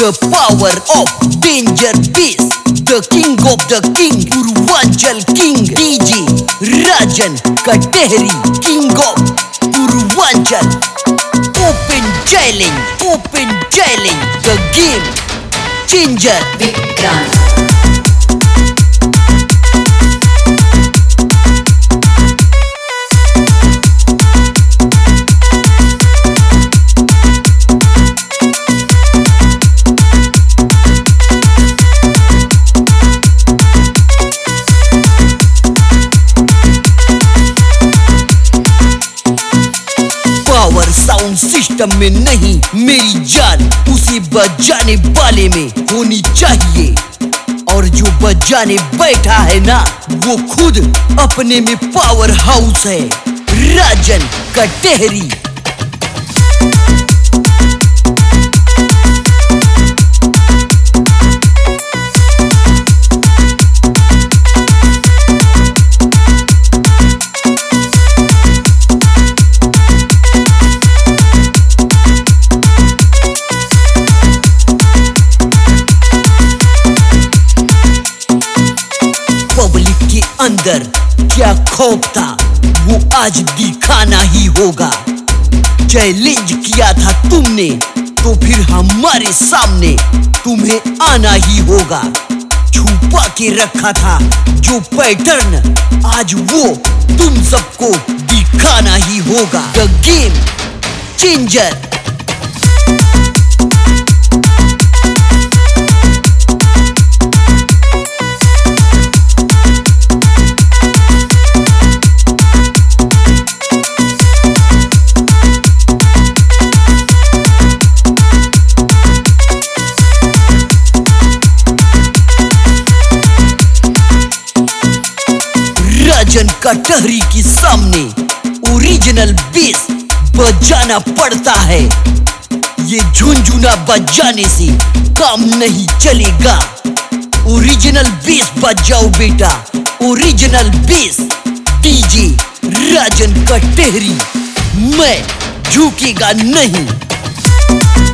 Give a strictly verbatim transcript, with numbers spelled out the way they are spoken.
the power of danger bass, the king of the king, Purvanchal king, D J Rajan Katehri, king of Purvanchal. Open challenge, open challenge, the game changer. Vikrant. Power sound system में नहीं मेरी जान, उसे बजाने वाले में होनी चाहिए। और जो बजाने बैठा है ना, वो खुद अपने में पावर हाउस है। राजन कटेहरी। पब्लिक के अंदर क्या खौफ था, वो आज दिखाना ही होगा। चैलेंज किया था तुमने, तो फिर हमारे सामने तुम्हें आना ही होगा। छुपा के रखा था जो पैटर्न, आज वो तुम सबको दिखाना ही होगा। द गेम चेंजर। राजन कटहरी के सामने ओरिजिनल बेस बजाना पड़ता है। ये झुनझुना बजाने से काम नहीं चलेगा। ओरिजिनल बेस बजाओ बेटा, ओरिजिनल बेस। डीजे राजन कटहरी, मैं झुकेगा नहीं।